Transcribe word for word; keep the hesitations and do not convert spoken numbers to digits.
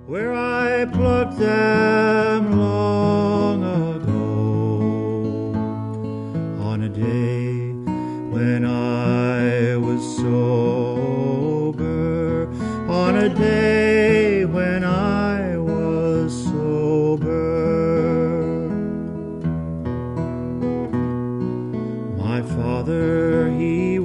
where I plucked them long ago, on a day when I was sober, on a day when I was sober. My father, he